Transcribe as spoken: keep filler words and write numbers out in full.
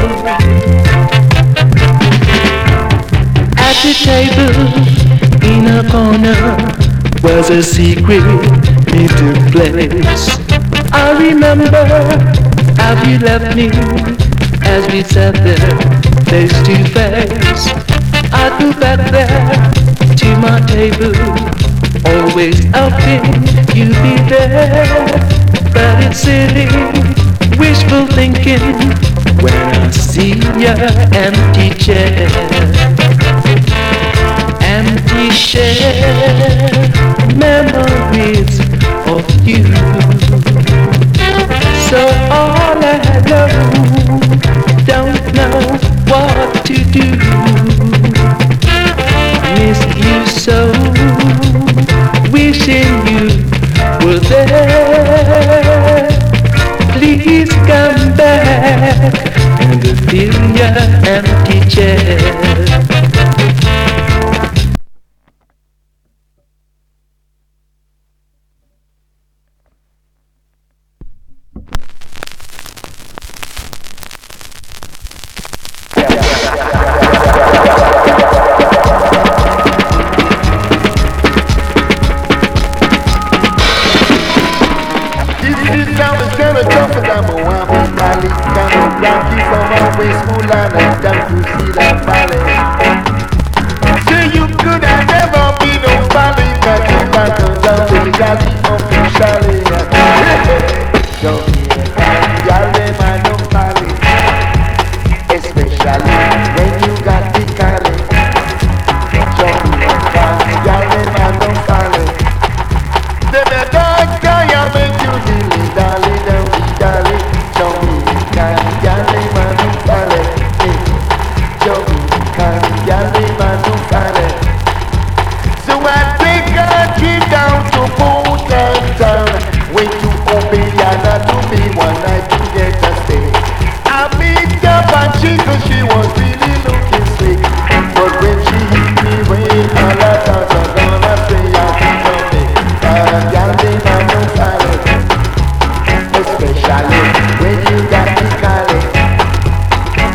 At the table in a corner was a secret meeting place. I remember how you left me as we sat there face to face. I go back there to my table, always hoping you'd be there. But it's silly, wishful thinking when I see your empty chair. Empty chair, memories of you. So all I know, don't know what to do. Miss you so, wishing you were there. Please come back and fill your empty chair. Don't